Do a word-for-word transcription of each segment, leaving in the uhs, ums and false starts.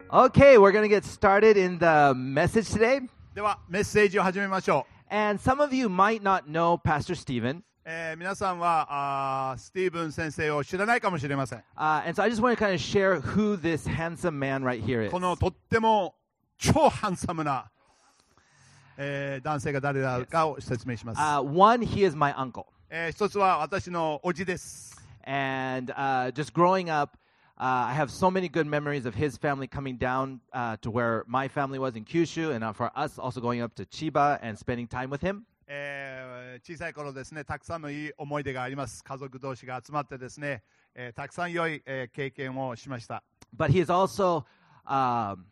Okay, we're going to get started in the message today. ではメッセージを始めましょう。 And some of you might not know Pastor Stephen. えー皆さんはあースティーブン先生を知らないかもしれません。 Uh, and so I just want to kind of share who this handsome man right here is. このとっても超ハンサムな、えー男性が誰だかを説明します。 Uh, one, he is my uncle. えー一つは私のおじです。 And uh, just growing up, uh, I have so many good memories of his family coming down uh, to where my family was in Kyushu, and uh, for us also going up to Chiba and spending time with him. えー小さい頃ですね、たくさんのいい思い出があります。家族同士が集まってですね、えーたくさん良い、えー経験をしました。 But he is also um,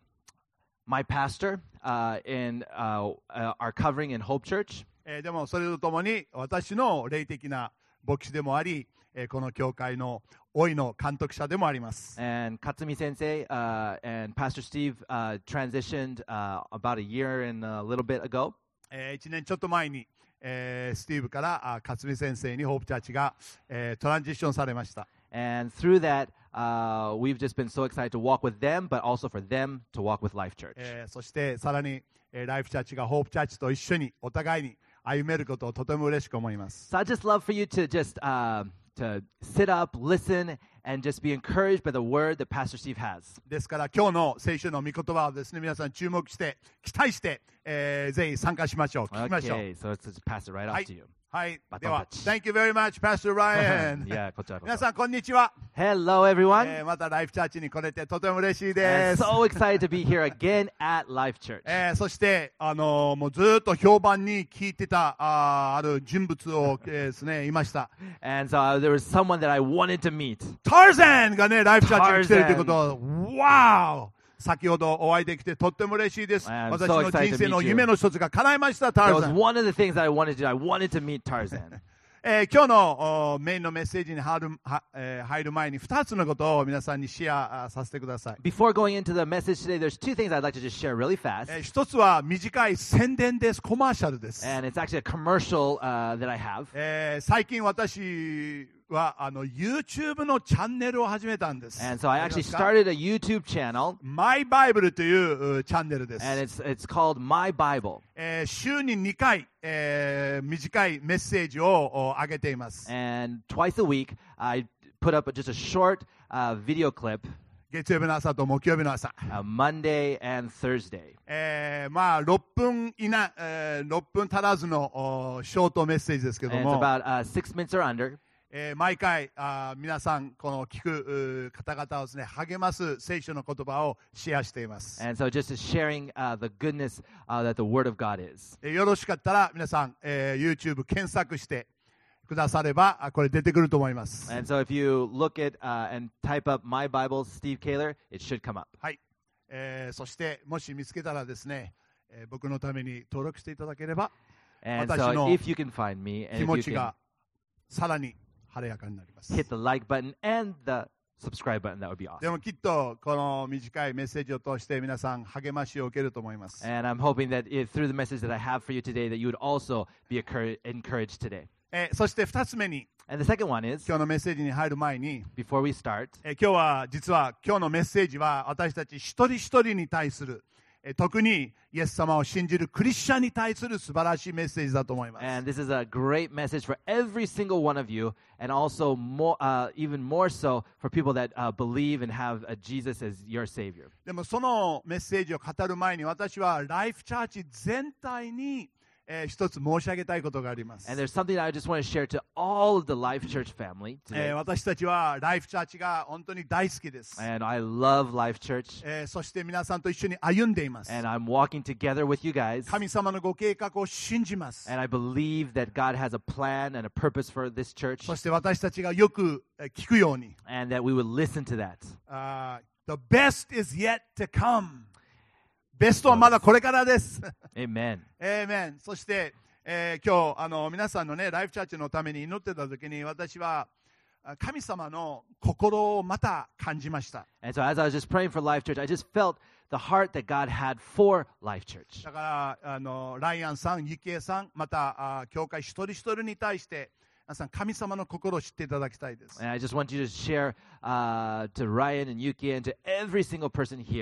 my pastor uh, in uh, uh, our covering in Hope Church. えーでもそれとともに私の霊的な牧師でもあり、えーこの教会の老いの監督者でもあります。 And Katsumi Sensei uh, and Pastor Steve uh, transitioned uh, about a year and a little bit ago. えー一年ちょっと前に、えースティーブからあ勝見先生にホープチャーチが、えートランジションされました。 And through that, uh, we've just been so excited to walk with them, but also for them to walk with Life Church. えーそしてさらに、えーライフチャーチがホープチャーチと一緒にお互いに歩めることをとても嬉しく思います。 So I just love for you to just uh, to sit up, listen, and just be encouraged by the word that Pastor Steve has. ですから今日の聖書の御言葉をですね、皆さん注目して期待して、えーぜひ参加しましょう。聞きましょう。 Okay, so let's just pass it right は off い to you. はいバトではンタッチ Thank you very much Pastor Ryan Yeah, こちらこそ。 皆さんこんにちは、 Hello, everyone. えーまたライフチャーチに来れてとても嬉しい And です。 so excited to be here again at Life Church. えーそして、あのーもうずっと評判に聞いてたあーある人物を、えーですね、いました。 And so uh, there was someone that I wanted to meet. ターザンがね、ライフチャーチに来てるということを、わー先ほどお会いできてとっても嬉しいです。 I'm 私 so の excited 人生 to の meet you. 夢の一つが叶いました、タ That ー was ザン。 one of the things that I wanted to do. I wanted to meet Tarzan. えー今日のおメインのメッセージに入る、はえー入る前にふたつのことを皆さんにシェアあさせてください。 Before going into the message today, there's two things I'd like to just share really fast. えー一つは短い宣伝です。コマーシャルです。 And it's actually a commercial uh, that I have. えー最近私はあの YouTube のチャンネルを始めたんです。 And so I actually わか started a YouTube channel, マイバイブルといううチャンネルです。 and it's it's called My Bible. えー週ににかい、えー短いメッセージをお上げています。 And twice a week, I put up just a short uh, video clip, 月曜日の朝と木曜日の朝。 uh, Monday and Thursday. えーまあろっぷん以内、えーろっぷん足らずのおショートメッセージですけど And it's も、 about uh, six minutes or under. えー毎回あー皆さんこの聞くう方々をですね励ます聖書の言葉をシェアしています。 And so just sharing uh, the goodness uh, that the Word of God is. えーよろしかったら皆さん、えー YouTube 検索してくださればあこれ出てくると思います。 And so if you look at uh, and type up My Bible, Steve Kaler, it should come up. はい、えーそしてもし見つけたらですね、えー僕のために登録していただければ And 私 so の if you can find me 気 and 持 if ち you が can さらに晴れやかになります。 hit the like button and the subscribe button, that would be で awesome. もきっとこの短いメッセージを通して皆さん励ましを受けると思います。 And I'm hoping that if, through the message that I have for you today, that you would also be encour- encouraged today. えーそしてふたつめに And the second one is, 今日のメッセージに入る前に、 before we start, えー今日は実は今日のメッセージは私たち一人一人に対する、えー特にイエス様を信じるクリスチャンに対する素晴らしいメッセージだと思います。 and this is a great message for every single one of you, and also more, uh, even more so for people that uh, believe and have uh, Jesus as your Savior. でもそのメッセージを語る前に私はライフチャーチ全体に、えー一つ申し上げたいことがあります。 And there's something that I just want to share to all of the Life Church family えー today. 私たちはライフチャーチが本当に大好きです。 And I love Life Church, えーそして皆さんと一緒に歩んでいます。 and I'm walking together with you guys. 神様のご計画を信じます。 And I believe that God has a plan and a purpose for this church, そして私たちがよくえー聞くように、 and that we would listen to that. あー The best is yet to come。ベストはまだこれからです。 Amen. エーメン。そして、えー今日あの皆さんのねライフチャーチのために祈ってた時に私はあ神様の心をまた感じました。 And so as I was just praying for Life Church, I just felt the heart that God had for Life Church. だからあのライアンさん、ユキエさん、またあ教会一人一人に対して皆さん神様の心を知っていただきたいです。 And I just want you to share uh, to Ryan and Yuki and to every single person here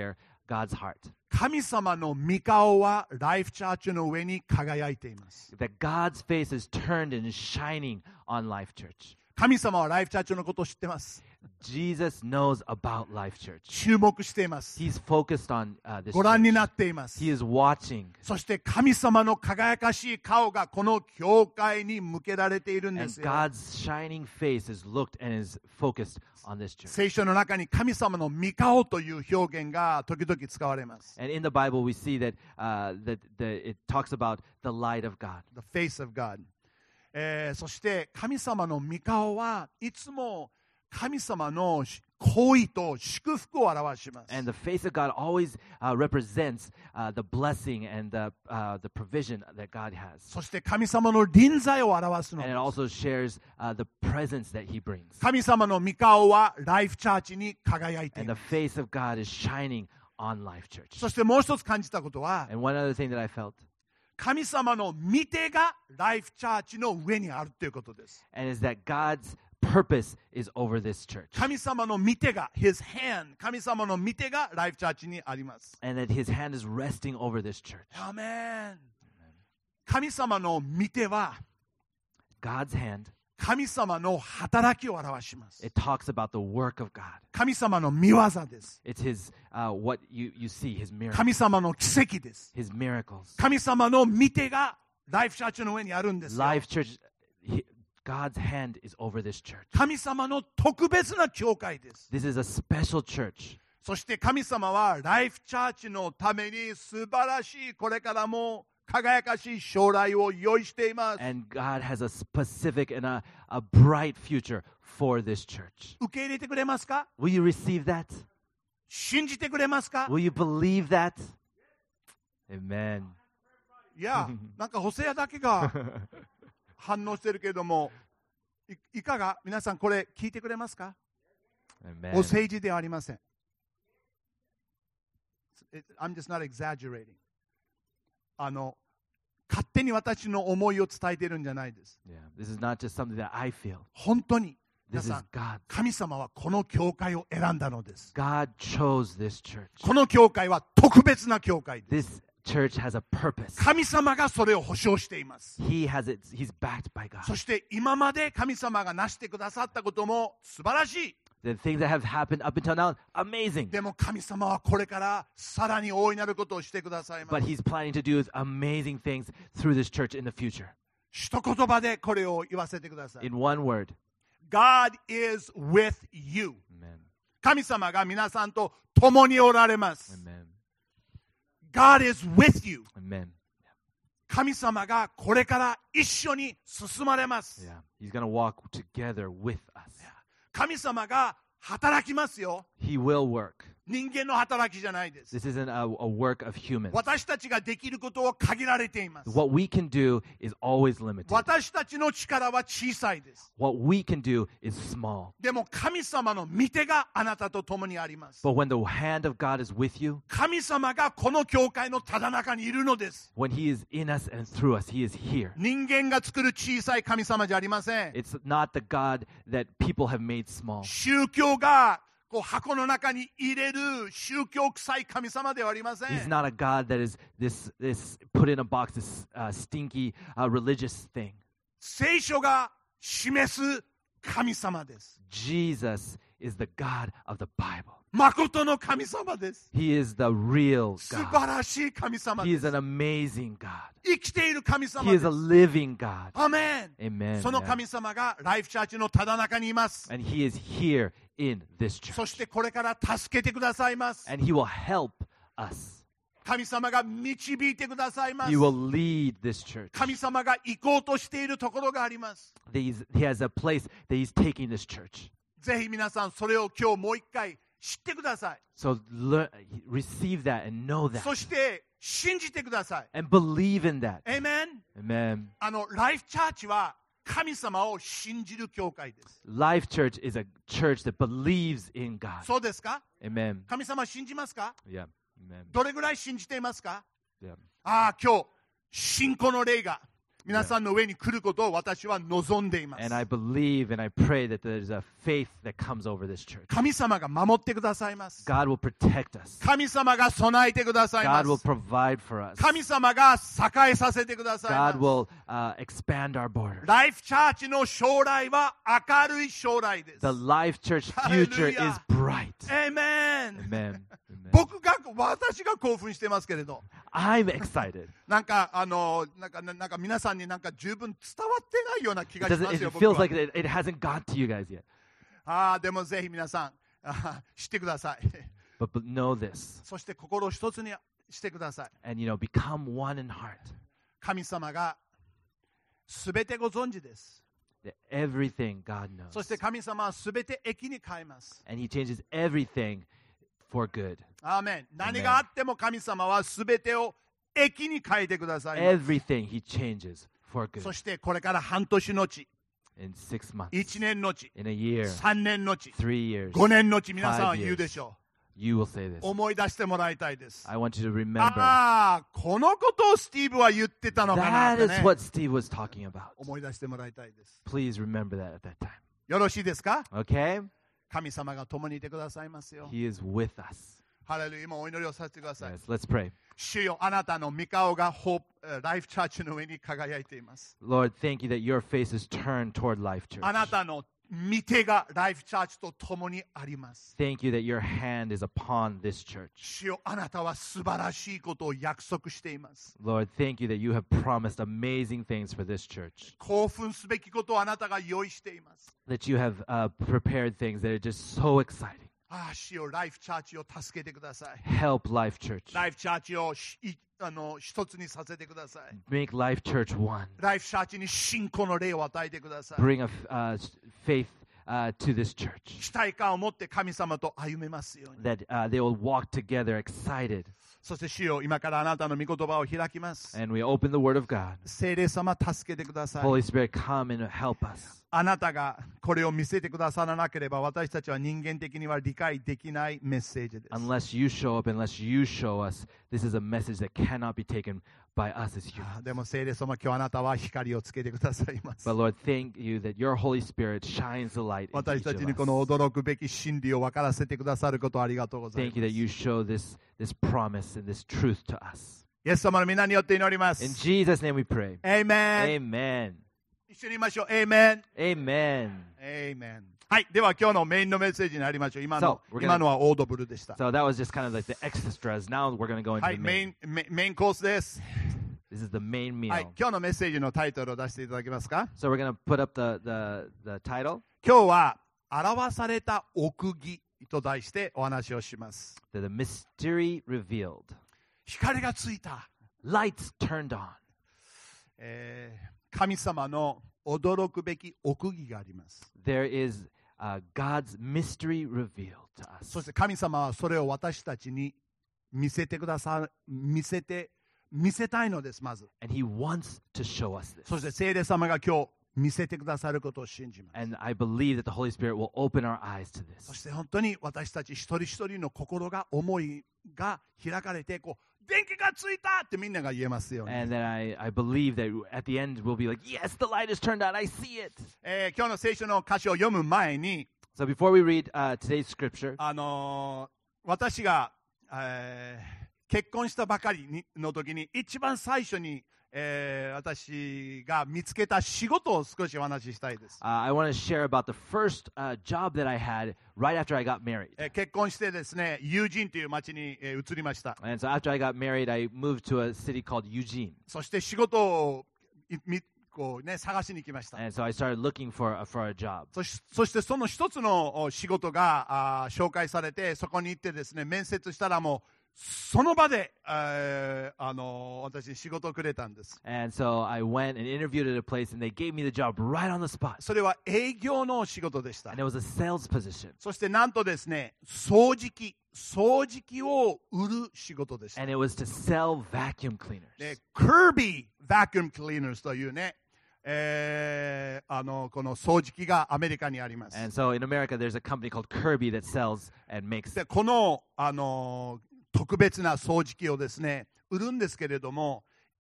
God's heart. 神様の御顔はライフチャーチの上に輝いています。 That God's face is turned and is shining on Life Church. 神様はライフチャーチのことを知ってます。 Jesus knows about Life Church. 注目しています。 He's focused on uh, this ご覧に church. なっています。 He is watching. そして神様の輝かしい顔がこの教会に向けられているんで And すよ。 God's shining face is looked and is focused on this church. 聖書の中に神様の御顔という表現が時々使われます。 And in the Bible, we see that, uh, that the, it talks about the light of God. The face of God、えー、そして神様の御顔はいつも神様の行為と祝福を表します。 And the face of God always uh, represents uh, the blessing and the, uh, the provision that God has. そして神様の臨在を表すの And で it す。 also shares uh, the presence that He brings. 神様の御顔はライフチャーチに輝いてい And ま the す。 face of God is shining on Life Church. そしてもう一つ感じたことは、 And one other thing that I felt, 神様の御手がライフチャーチの上にあるということです。 and is that God's purpose is over this church. 神様の御手が、His hand、神様の御手がライフチャーチにあります。 And that His hand is resting over this church. アーメン。神様の御手は God's hand, 神様の働きを表します。 it talks about the work of God. 神様の見業です。 It's His, uh, what you, you see, His miracles. 神様の奇跡です。 His miracles. 神様の御手がライフチャーチの上にあるんですよ。 Life Church, he, God's hand is over this church. 神様の特別な教会です。 This is a special church. そして神様はライフチャーチのために素晴らしいこれからも輝かしい将来を用意しています。 And God has a specific and a, a bright future for this church. 受け入れてくれますか？ Will you receive that? 信じてくれますか？ Will you believe that? Amen. いや、なんかホセアだけが反応してるけれども、い, いかが皆さんこれ聞いてくれますか？ Amen. お政治ではありません。I'm just not exaggerating. あの勝手に私の思いを伝えているんじゃないです。 Yeah, this is not just something that I feel. 本当に This 皆 is さん、 God. 神様はこの教会を選んだのです。 God chose this church. この教会は特別な教会です。 This church has a purpose. 神様がそれを保証しています。 He has it. He's backed by God. そして今まで神様がなしてくださったことも素晴らしい。 The things that have happened up until now, amazing. でも神様はこれからさらに大いなることをしてくださいま But す。 He's planning to do amazing things through this church in the future. 一言葉でこれを言わせてください。 In one word, God is with you. Amen. 神様が皆さんと共におられます。 Amen. God is with you. Amen. 神様がこれから一緒に進まれます。 Yeah, He's gonna walk together with us. 神様が働きますよ。 He will work. 人間の働きじゃないです。 This isn't a, a work of humans. 私たちができることは限られています。 What we can do is always limited. 私たちの力は小さいです。 What we can do is small. でも神様の御手があなたと共にあります。 But when the hand of God is with you, 神様がこの教会のただ中にいるのです。 when He is in us and through us, He is here. 人間が作る小さい神様じゃありません。 It's not the God that people have made small. 宗教がこう箱の中に入れる宗教臭い神様ではありません。 He's not a God that is this this put in a box, this uh, stinky uh, religious thing. 聖書が示す神様です。 Jesus is the God of the Bible. 誠の神様です。 He is the real 素晴 God. らしい神様 He で is す。 an amazing God. 生きている神様 He で is す。 a living God. アメン。 Amen. その Yeah. 神様がライフチャーチのただ中にいます。 And He is here in this church. そしてこれから助けてくださいます。 And He will help us. 神様が導いてくださいます。 He will lead this church. 神様が行こうとしているところがあります。 He's, he has a place that He's taking this church. ぜひ皆さんそれを今日もう一回知ってください。 So learn, receive that and know that. そして信じてください。 And believe in that. エメン。 Amen. あのライフチャーチは神様を信じる教会です。 Life Church is a church that believes in God. そうですか？ Amen. 神様信じますか？ Yeah. Amen. どれぐらい信じていますか？ Yeah. ああ、今日信仰の霊が皆さんの上に来ることを私は望んでいます。 And I believe and I pray that there's a faith that comes over this church. 神様が守ってくださいます。 God will protect us. 神様が備えてくださいま God will す。 provide for us. 神様が栄えさせてください God ます。 will uh, expand our borders. ライフチャーチの将来は明るい将来です。 The Life Church future is Hallelujah. bright. エメン。 Amen. Amen. 僕が、私が興奮してますけれど、 I'm excited. なんか、あの、なんか、なんか皆さんになんか十分伝わってないような気 It, がし doesn't, ます it よ、僕 feels は。 like it, it hasn't got to you guys yet. ああ、でもぜひ皆さん、あ知ってください。 But, but know this. そして心を一つにしてください。 And, you know, become one in heart. 神様がすべてご存知です。 That everything God そ knows. して神様はすべて益に変えます。 And He changes everything for good. アーメン。何があっても神様はすべてを益に変えてくださいます。 Everything He changes for そ good. してこれから半年のち、 In six months, 一年のち、 in a year, 三年のち、 three years, 五年のち、皆さんは言うでしょ you will say う。 this. 思い出してもらいたいです。 I want you to remember. ああ、このことをスティーブは言ってたのかなっ That て is ね。 what Steve was talking about. 思い出してもらいたいです。 Please remember that at that time. よろしいですか？ Okay? 神様が共にいてくださいますよ。 He is with us. ハレルヤ、今お祈りをさせてください。 Yes, let's pray. 主よ、あなたの御顔がホープ、ライフチャーチの上に輝いています。 Lord, thank you that your face is turned toward Life Church. あなたの御手がライフチャーチと共にあります。 Thank you that your hand is upon this church. 主よ、あなたは素晴らしいことを約束しています。 Lord, thank you that you have promised amazing things for this church. 興奮すべきことをあなたが用意しています。 That you have uh, prepared things that are just so exciting. ああ、主よ、ライフチャーチを助けてください。 Help Life Church. ライフチャーチをしいあの一つにさせてください。 Make Life Church one. ライフチャーチに信仰の霊を与えてください。 Bring a f- uh, faith uh, to this church. 期待感を持って神様と歩めますように。 That uh, they will walk together excited. そして主よ、今からあなたの御言葉を開きます。 And we open the Word of God. 聖霊様、助けてください。 Holy Spirit, come and help us. あなたがこれを見せてくださらなければ、私たちは人間的には理解できないメッセージです。 Unless you show up, unless you show us, this is a message that cannot be taken by us as あ humans. でも聖霊様、今日あなたは光をつけてくださいます。 But Lord, thank you that your Holy Spirit shines the light into 私 each た of ちにこの us. 驚くべき真理を分からせてくださることをありがとうございま Thank you that す。 you show this, this promise and this truth to us. イエス様の皆によって祈りま In す。 Jesus' name we pray. エイメン。 Amen. 一緒に言いましょう。エイメン。 Amen. エイメン。はい。では今日のメインのメッセージに入りましょう。今の So, we're gonna- 今のはオードブルでした。 So that was just kind of like the extras. Now we're going to go into は the い。メイ main. ン、メメインコースです。 This is the main meal. はい。今日のメッセージのタイトルを出していただけますか？ So we're going to put up the, the, the title, 今日は表された奥義と題してお話をします。 the, the mystery revealed. 光がついた、 Lights turned on. えー神様の驚くべき奥義があります。 There is uh, God's mystery revealed to そ us. して神様はそれを私たちに見せてくださる、見せて、見せたいのです、まず。 And He wants to show us this. そして聖霊様が今日見せてくださることを信じます。 And I believe that the Holy Spirit will open our eyes to そ this. して本当に私たち一人一人の心が、思いが開かれて、こう、電気がついたってみんなが言えますように。 And then I, I believe that at the end we'll be like, yes, the light is turned on. I see it. えー今日の聖書の箇所を読む前に、 So before we read uh, today's scripture, あのー私が、えー結婚したばかりにの時に一番最初に、えー私が見つけた仕事を少しお話ししたいです。 uh, I want to share about the first uh, job that I had right after I got married. えー結婚してですね、友人という町に、えー移りました。 And so after I got married, I moved to a city called Eugene. そして仕事をいみこう、ね、探しに来ました。 And so I started looking for a, for a job. そしそしてその一つのお仕事があー紹介されて、そこに行ってですね、面接したらもうその場で、えーあのー私に仕事をくれたんです。 And so I went and interviewed at a place, and they gave me the job right on the spot. それは営業の仕事でした。 And it was a sales position. そしてなんとですね、掃除機、掃除機を売る仕事でした。 And it was to sell vacuum cleaners. で、Kirby Vacuum Cleaners というね、えーあのこの掃除機がアメリカにあります。 And so in America, there's a company called Kirby that sells and makes で、この、あの特別な掃除機をですね、売るんですけれども、いっ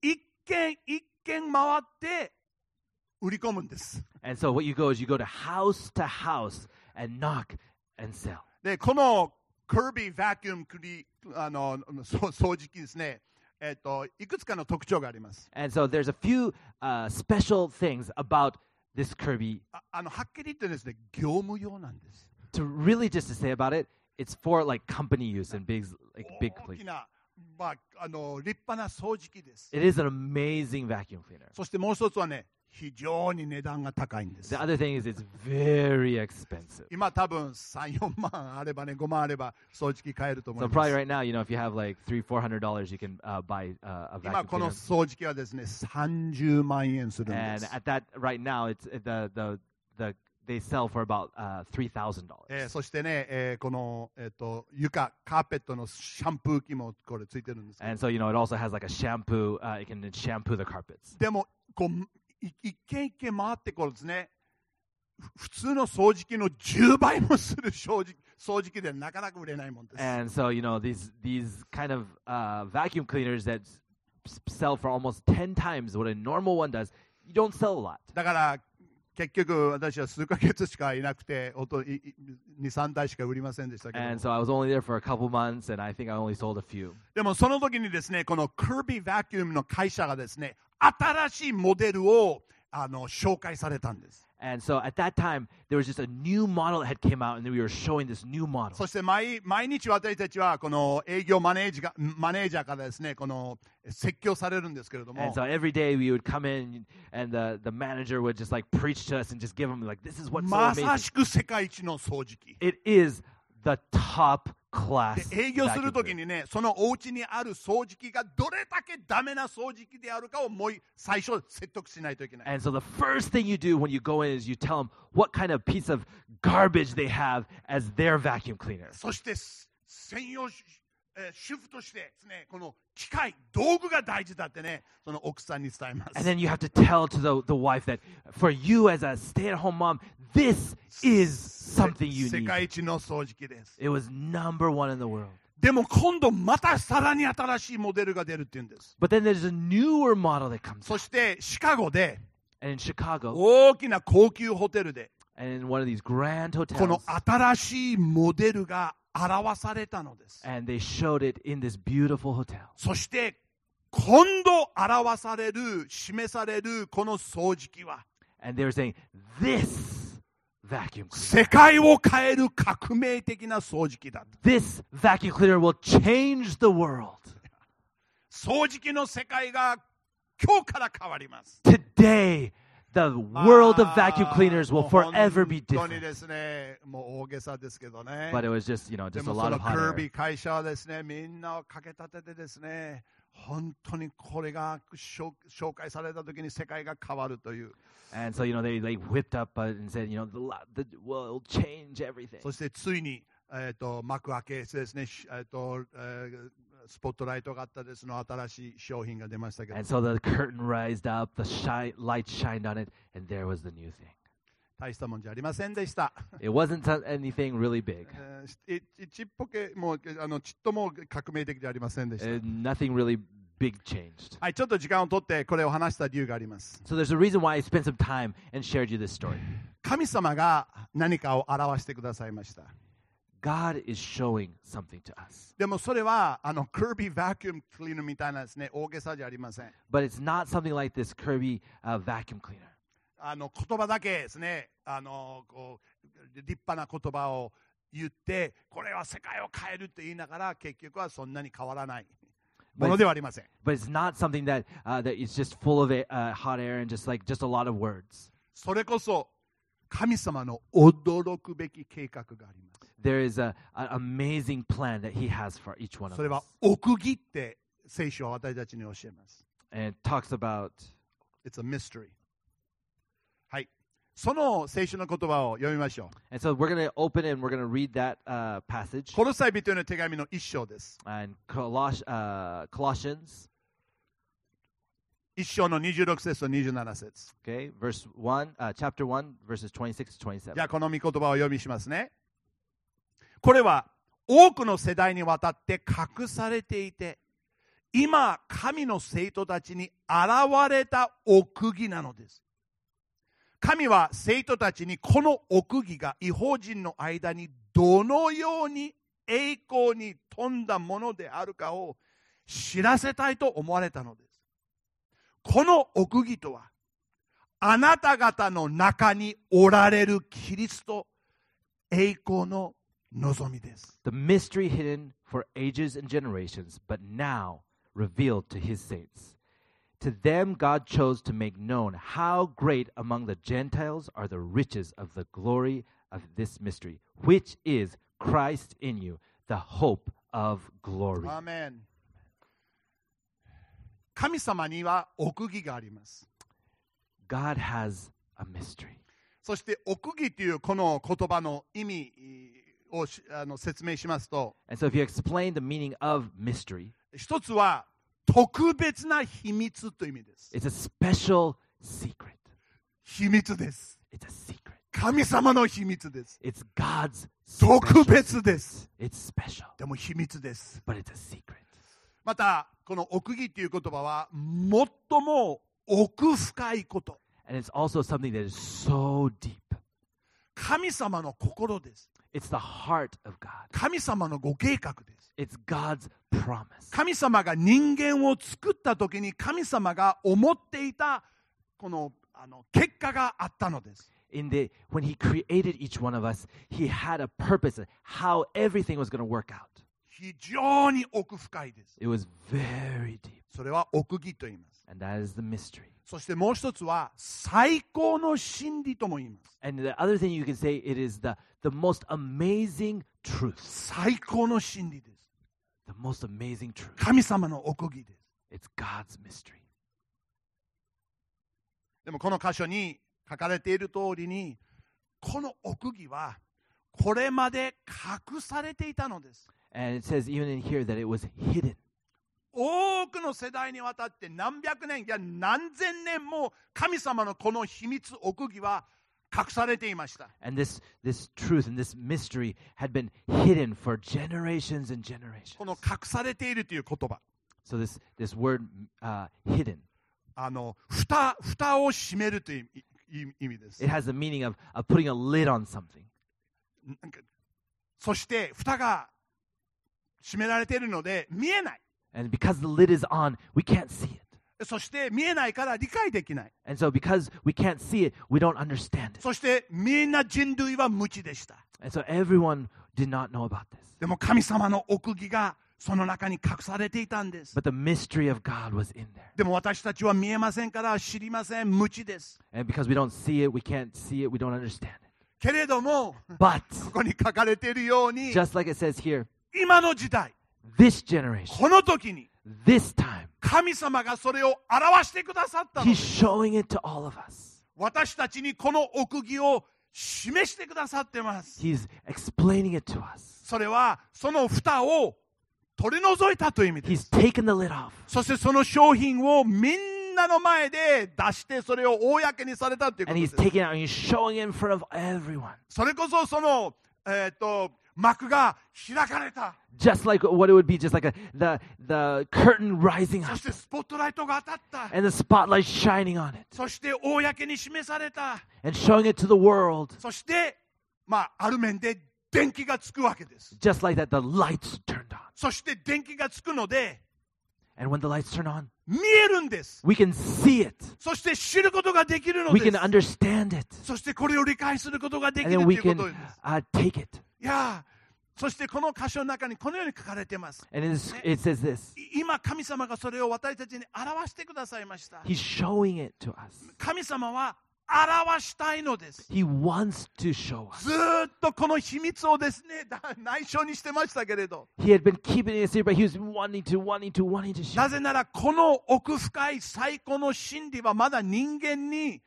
軒一軒回って売り込むんです。 And so what you go is you go to house to house and knock and sell. で、この Kirby Vacuum クリあの掃除機ですね。えっといくつかの特徴があります。 And so there's a few uh, special things about this Kirby. あ, あのはっきり言ってですね、業務用なんです。 To really just to say about it, it's for like company use and big like big 大きな、まあ、あの立派な掃除機です。 It is an amazing vacuum cleaner. そしてもう一つはね、非常に値段が高いんです。 The other thing is it's very expensive. 今多分さん、よんまんあればね、ごまんあれば掃除機買えると思い So ます。 probably right now, you know, if you have like three, four hundred dollars, you can uh, buy uh, a 今 vacuum この cleaner. 掃除機はですね、さんじゅうまんえんするんで And す。 at that right now, it's the the the they sell for about uh, three thousand えー dollars. そしてね、えーこの、えー、と床、カーペットのシャンプー機もこれついてるんですけど、 And so you know, it also has like a shampoo. Uh, it can shampoo the carpets. でもこうい一軒一軒回ってこうですね、ふ普通の掃除機のじゅうばいもする掃除掃除機でなかなか売れないもんです。 And so you know, these these kind of uh, vacuum cleaners that s- sell for almost ten times what a normal one does, you don't sell a lot. だから結局私は数ヶ月しかいなくて、おといいに、さんだいしか売りませんでしたけど、 And so I was only there for a couple months, and I think I only sold a few. でもその時にですね、この Kirby Vacuum の会社がですね、新しいモデルをあの紹介されたんです。 And so at that time, there was just a new model that had came out, and we were showing this new model. そして毎毎日私たちはこの営業マネージャーマネージャーからですね、この説教されるんですけれども、 And so every day we would come in, and the, the manager would just like preach to us and just give them like, this is what's so まさ amazing. しく世界一の掃除機。 It is the top で class 営業する vacuum とき cleaner. にね、そのお家にある掃除機がどれだけダメな掃除機であるかをもう最初説得しないといけない。 And so the first thing you do when you go in is you tell them what kind of piece of garbage they have as their vacuum cleaner. そして専用えー主婦としてですね、この機械、道具が大事だってね、その奥さんに伝えます。 And then you have to tell to the, the wife that for you as a stay-at-home mom, this is something you 世 need. 界一の掃除機です。 It was number one in the world. でも今度またさらに新しいモデルが出るって言うんです。 But then there's a newer model that comes そ out. してシカゴで And in Chicago, 大きな高級ホテルで and in one of these grand この hotels, 新しいモデルが表されたのです。 and they showed it in this beautiful hotel. そして今度表される、示されるこの掃除機は And they were saying, this vacuum cleaner, 世界を変える革命的な掃除機だ。 this vacuum cleaner will change the world. 掃除機の世界が今日から変わります。 Today, the world of vacuum cleaners will もう forever be 本当に different. ですね、もう大げさですけどね。 But it was just, you know, で just a もそ lot の of ク hot ー air. ビー会社はですね、みんなをかけ立ててですね、本当にこれが紹紹介された時に世界が変わるという。 And so, you know, they like whipped up uh, and said, you know, the, lo- the will change everything. そしてついに、えー、と幕開けしてですね、しえーとえースポットライトがあったですの新しい商品が出ましたけど、 And so the curtain rised up, the shine, light shined on it, and there was the new thing. 大したもんじゃありませんでした。 It wasn't t- anything really big. えーいちっぽけもうあのちっとも革命的じゃありませんでした。 Uh, nothing really big changed. はい、ちょっと時間を取ってこれを話した理由があります。 So there's a reason why I spent some time and shared you this story. 神様が何かを表してくださいました。 God is showing something to us. でもそれはあの Kirby Vacuum Cleaner みたいなですね、大げさじゃありません。 But it's not something like this Kirby uh, vacuum cleaner. あの言葉だけですね、あのこう立派な言葉を言ってこれは世界を変えるって言いながら結局はそんなに変わらないものではありません。 But it's not something that uh, that is just full of it, uh, hot air and just like just a lot of words. それこそ神様の驚くべき計画があります。 There is a, an amazing plan that He has for each one of それは us. 奥義って聖書は私たちに教えます。 And it talks about, It's a mystery. はい。その聖書の言葉を読みましょう。 and so we're going to open and we're going to read that uh, passage コロサイ人への手紙の一章です。 in Coloss- uh, Colossians, 一章のにじゅうろく節とにじゅうなな節。 okay, verse one, uh, chapter one, verses twenty-six to じゃ twenty-seven. あこの御言葉を読みしますね。これは多くの世代にわたって隠されていて、 今神の生徒たちに現れた奥義なのです。神は生徒たちにこの奥義が異邦人の間にどのように栄光に富んだものであるかを知らせたいと思われたのです。この奥義とは、あなた方の中におられるキリスト、栄光の望みです。 The mystery hidden for ages and generations, but now revealed to his saints. To them God chose to make known how great among the Gentiles are the riches of the glory of this mystery, which is Christ in you, the hope of glory. アーメン。神様には奥義があります。 God has a mystery. そして奥義というこの言葉の意味をあの説明しますと、 And so if you explain the meaning of mystery, 一つは特別な秘密という意味です。 it's a special secret. 秘密です。 It's a secret. 神様の秘密です。 It's God's 特 special 別です。 It's special, でも秘密です。 but it's a secret. また、この奥義という言葉は最も奥深いこと。 And it's also something that is so deep. 神様の心です。 It's the heart of God. 神様のご計画です。 It's God's promise. 神様が人間を作った時に神様が思っていたこのあの結果があったのです。 In the, when he created each one of us, he had a purpose of how everything was going to work out. 非常に奥深いです。 It was very deep. それは奥義と言います。 And that is the mystery. そしてもう一つは最高の真理とも言います。 And the other thing you can say, it is the, the most amazing truth. 最高の真理です。 The most amazing truth. 神様の奥義です。 It's God's mystery. でもこの箇所に書かれている通りに、この奥義はこれまで隠されていたのです。 And it says even in here that it was hidden. 多くの世代にわたって何百年いや何千年も神様のこの秘密奥義は隠されていました。 And this, this truth and this mystery had been hidden for generations and generations. この隠されているという言葉。 So this, this word uh, hidden, あの蓋蓋を閉めるという意味です。 it has the meaning of, of putting a lid on something. なんかそして蓋が閉められているので見えない。 And because the lid is on, we can't see it. そして見えないから理解できない。 And so because we can't see it, we don't understand it. そしてみんな人類は無知でした。 And so everyone did not know about this. でも神様の奥義がその中に隠されていたんです。 But the mystery of God was in there. でも私たちは見えませんから知りません。無知です。 And because we don't see it, we can't see it, we don't understand it. けれども、 But ここに書かれているように、 just like it says here, 今の時代、 this generation, この時に、 this time, 神様がそれを表してくださったので He's す。 showing it to all of us. 私たちにこの奥義を示してくださってます。 He's explaining it to us. それはその蓋を取り除いたという意味で He's す。 taken the lid off. そしてその商品をみんなの前で出してそれを公にされたというこ And と he's です。 taking it out and he's showing it in front of everyone. それこそその、えー、と幕が開かれた。 Just like what it would be, just like a, the, the curtain rising そ up してスポットライトが当たった。 and the spotlight shining on it そして公に示された。 and showing it to the world. そして、まあ、ある面で電気がつくわけです。 Just like that, the lights turned on. そして電気がつくので And when the lights turn on, 見えるんです。 we can see it. そして知ることができるの We で can す。 understand it. そしてこれを理解することができ And る then と we いうこ can とです。 uh, take it. いやそしてこの箇所の中にこのように書かれています。 And in this, it says this. 今神様がそれを私たちに表してくださいました。 He's showing it to us. 神様は表したいのです。 He wants to show us. ずーっとこの秘密をですね、だ内緒にしてましたけれど。 He had been keeping it a secret, but he was wanting to, wanting to, wanting to share. なぜならこの奥深い最高の真理はまだ人間に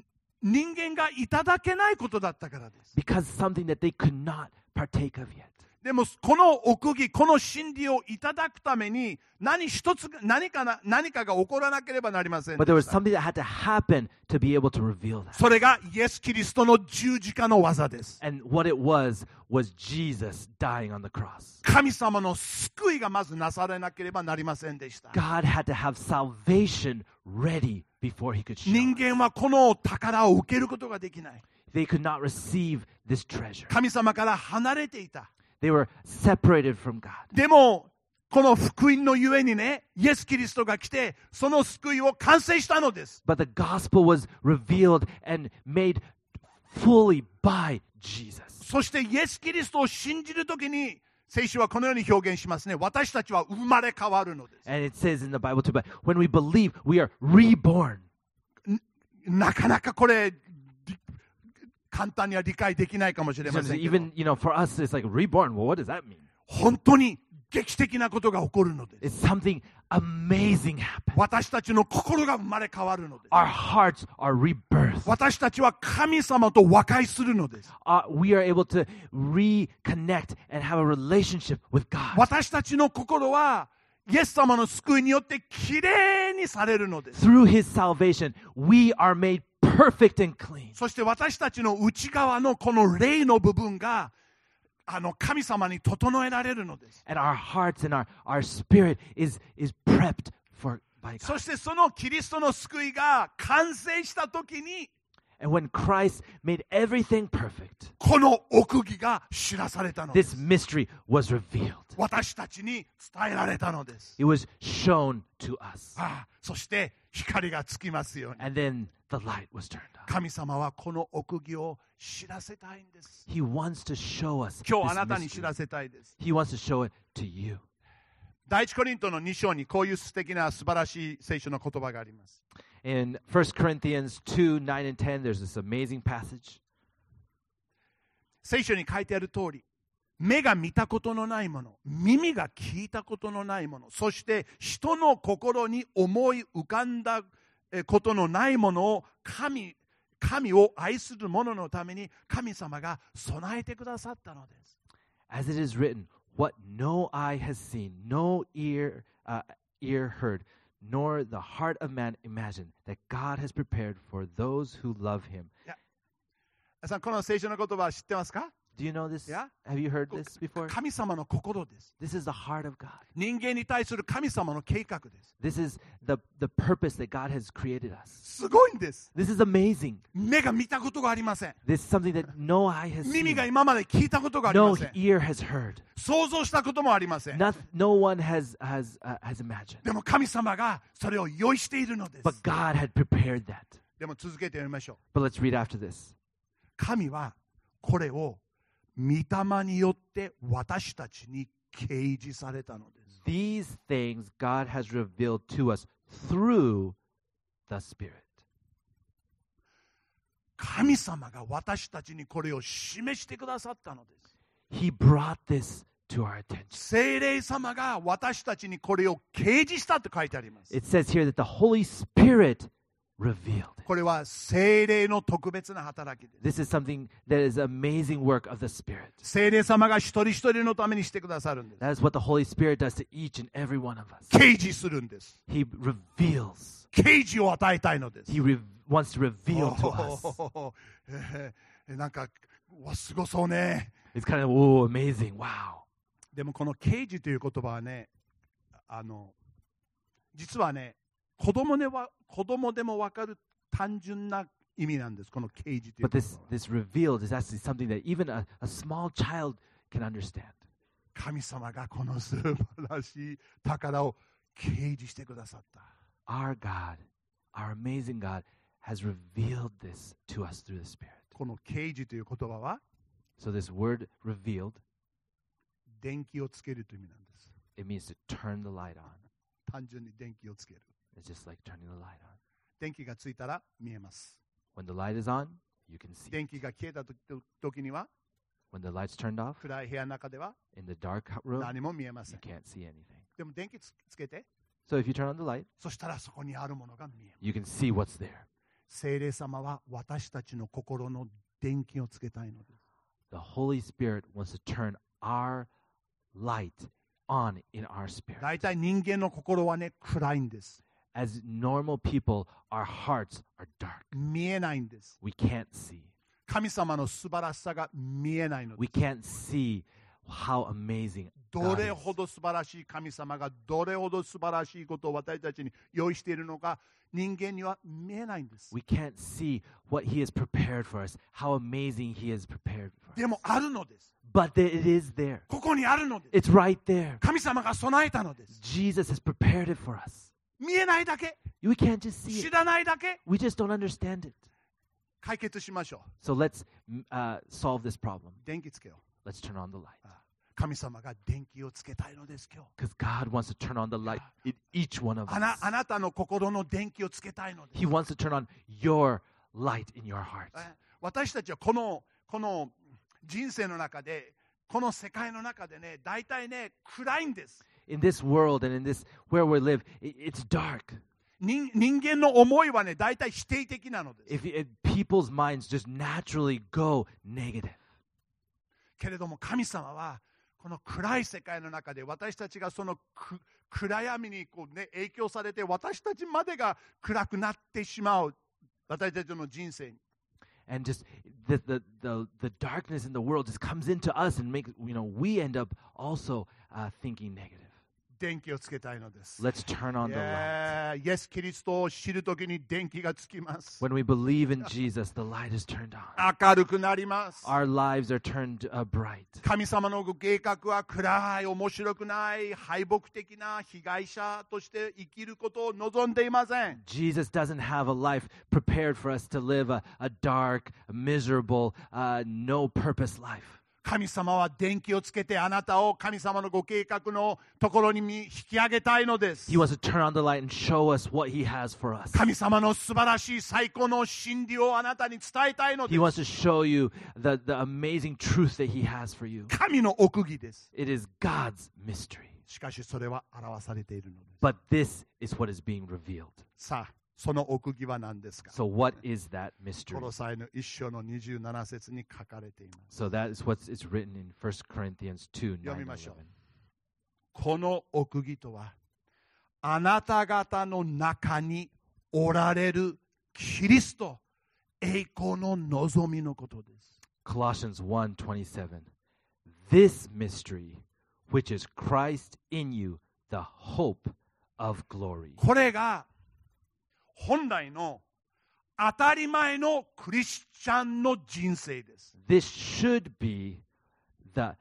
人間がいただけないことだったからです。 Because something that they could not partake of yet. でもこの奥義、この真理をいただくために何一つ何かな何かが起こらなければなりませんで But there was した。 something that had to happen to be able to reveal that. それがイエス・キリストの十字架の技です。 And what it was was Jesus dying on the cross. 神様の救いがまずなされなければなりませんでした。 God had to have salvation ready before he could show 人 us. 間はこの宝を受けることができない。 They could not receive this treasure. 神様から離れていた。 They were separated from God. でもこの福音のゆえにね、イエス・キリストが来てその救いを完成したのです。 But the gospel was revealed and made fully by Jesus. そしてイエス・キリストを信じるときに聖書はこのように表現しますね。私たちは生まれ変わるのです。 And it says in the Bible too, but when we believe, we are reborn. なかなかこれ簡単には理解できないかもしれませんけど、 Even, you know, for us, it's like reborn. Well, what does that mean? 本当に劇的なことが起こるのです。 It's something amazing happens. 私たちの心が生まれ変わるのです。 Our hearts are rebirthed. 私たちは神様と和解するのです。 Uh, we are able to reconnect and have a relationship with God. 私たちの心はイエス様の救いによってきれいにされるのです。 Through his salvation, we are made perfect and clean. そして私たちの内側のこの霊の部分があの神様に整えられるのです。 And our hearts and our, our spirit is, is prepped for by God. そしてそのキリストの救いが完成したときに And when Christ made everything perfect, この奥義が知らされたので this す。 mystery was revealed. 私たちに伝えられたのです。 It was shown to us. ああ、そして光がつきますように。 And then the light was turned on. 神様はこの奥義を知らせたいんです。 He wants to show us 今日 this あなたに知 mystery. らせたいです。 He wants to show it to you. 第一コリントのに章にこういう素敵な素晴らしい聖書の言葉があります。 In First Corinthians two, nine and ten, there's this amazing passage. 聖書に書いてある通り、目が見たことのないもの、耳が聞いたことのないもの、そして人の心に思い浮かんだことのないものを神、神を愛する者のために神様が備えてくださったのです。 As it is written, what no eye has seen, no ear, uh, ear heard, nor the heart of man imagined, that God has prepared for those who love him. 皆さん、この聖書の言葉知ってますか？ Do you know this? Yeah. Have you heard this before? 神様の心です。 This is the heart of God. 人間に対する神様の計画です。 This is the, the purpose that God has created us. すごいんです。 This is amazing. 目が見たことがありません。 This is something that no eye has 耳が seen, 今まで聞いたことがあり no ません。 ear has heard, 想像したこともありません。 Not, no one has, has, uh, has imagined. でも神様がそれを用意しているのです。 But God had prepared that. でも続けて読みましょう。 But let's read after this. 神はこれを御霊によって私たちに掲示されたのです。 These things God has revealed to us through the Spirit. 神様が私たちにこれを示してくださったのです。 He brought this to our attention. 聖霊様が私たちにこれを掲示したと書いてあります。 It says here that the Holy Spirit revealed. これは聖霊の特別な働きです。 This is something that is amazing work of the Spirit. 聖霊様が一人一人のためにしてくださるんです。 That is what the Holy Spirit does to each and every one of us. 掲示するんです。 He reveals. 啓示を与えたいのです。 He re- wants to reveal to us. おーえーなんかわすごそうね。 It's kind of, oh, amazing. Wow. でもこの啓示という言葉はね、あの実はね、子供では子供でも分かる単純な意味なんです。この啓示という But 言 this, 葉は。 this revealed is actually something that even a, a small child can understand. 神様がこの素晴らしい宝を啓示してくださった。 Our God, our amazing God, has revealed this to us through the Spirit. この啓示という言葉は So this word revealed, 電気をつけるという意味なんです。 it means to turn the light on. 単純に電気をつける。 It's just like turning the light on. 電気がついたら見えます。 When the light is on, you can see. 電気が消えた時には When the light's turned off, 暗い部屋の中では in the dark room, 何も見えませ you ん。 can't see anything. でも電気つけて、 So if you turn on the light, そしたらそこにあるものが見えます。 you can see what's there. 聖霊様は私たちの心の電気をつけたいのです。 The Holy Spirit wants to turn our light on in our spirit. 大体人間の心はね、暗いんです。 As normal people, our hearts are dark. 見えないんです。 We can't see. 神様の素晴らしさが見えないので We す。 can't see how amazing ど God れ is. ほど素晴らしい神様がどれほど素晴らしいことを私たちに用意しているのか、人間には見えないんです。 We can't see what He has prepared for us, how amazing He has prepared for で us. もあるのです。 But there, it is there. ここにあるのです。 It's right there. 神様が備えたのです。 Jesus has prepared it for us. 見えないだけ、 We can't just see 知 it. らないだけ、 We just don't understand it. 解決しましょ So let's mm, uh, solve this problem. う。電気つけよう。 Let's turn on the light. 神様が電気をつけたいのです、今日。 Because God wants to turn on the light in each one of あな us. あなたの心の電気をつけたいのです。 He wants to turn on your light in your heart. え私たちはこのこの人生の中で、この世界の中でね、大体ね、暗いんです。 In this world and in this where we live, it, it's dark. 人人間の思いはね、大体否定的なのです。 If, if people's minds just naturally go negative. けれども神様はこの暗い世界の中で私たちがそのく暗闇にこう、ね、影響されて私たちまでが暗くなってしまう私たちの人生に。 And just the, the, the, the darkness in the world just comes into us and makes, you know, we end up also uh, thinking negative. 電気をつけたいのです。 Let's turn on the light. イエス・キリストを知るときに電気がつきます。 When we believe in Jesus, the light is turned on. 明るくなります。 Our lives are turned uh, bright. 神様のご計画は暗い、面白くない、敗北的な被害者として生きることを望んでいません。 Jesus doesn't have a life prepared for us to live a, a dark, miserable, uh, no purpose life. 神様は電気をつけてあなたを神様のご計画のところに引き上げたいのです。 He wants to turn on the light and show us what He has for us. 神様の素晴らしい最高の真理をあなたに伝えたいので He す。 wants to show you the, the amazing truth that He has for you. 神の奥義です。 It is God's mystery. しかしそれは表されているのです。 But this is what is being revealed. さあ、その奥義は何ですか？ So what is that コ mystery? ロサイの一章のにじゅうなな節に書かれています。 So that is what is written in First Corinthians two, 読 nine み and ましょう。 eleven. この奥義とは、あなた方の中におられるキリスト、栄光の望みのことです。 Colossians one twenty-seven. This mystery, which is Christ in you, the hope of glory. これが本来の当たり前のクリスチャンの人生です。 This should be the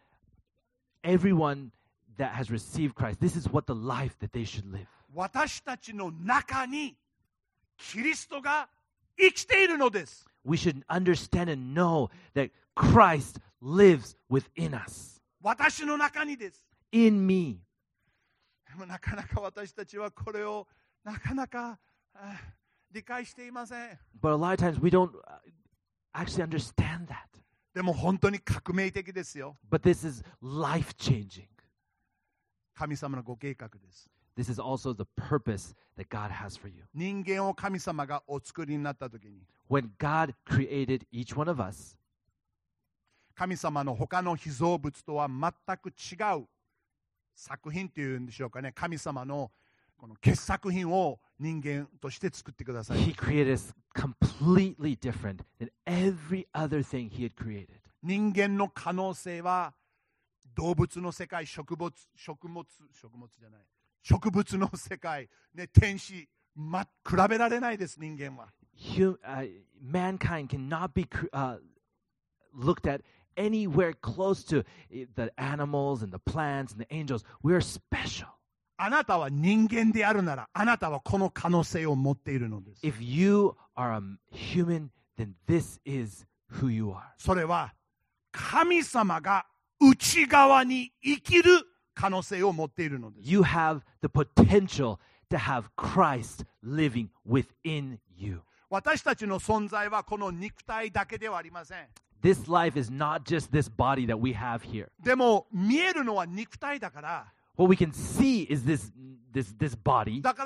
everyone that has received Christ. This is what the life that they should live. 私たちの中にキリストが生きているのです。 We should understand and know that Christ lives within us. 私の中にです。 In me. でもなかなか私たちはこれをなかなかあ理解していません。 But a lot of times we don't uh, actually understand that. でも本当に革命的ですよ。 But this is life-changing. 神様のご計画です。 This is also the purpose that God has for you. 人間を神様がお作りになったときに、 When God created each one of us, 神様の他の被造物とは全く違う作品というんでしょうかね。神様のこの傑作品を人間として作ってください。 He created us completely different than every other thing He had created. 人間の可能性は動物の世界、植物、食物、食物じゃない。植物の世界、ね、天使、ま、比べられないです、人間は。 Hum, uh, mankind cannot be uh, looked at anywhere close to the animals and the plants and the angels. We are special. あなたは人間であるなら、あなたはこの可能性を持っているのです。 If you are a human, then this is who you are. それは神様が内側に生きる可能性を持っているのです。 You have the potential to have Christ living within you. 私たちの存在はこの肉体だけではありません。 This life is not just this body that we have here. でも見えるのは肉体だから、 What we can see is this, this, this body. だから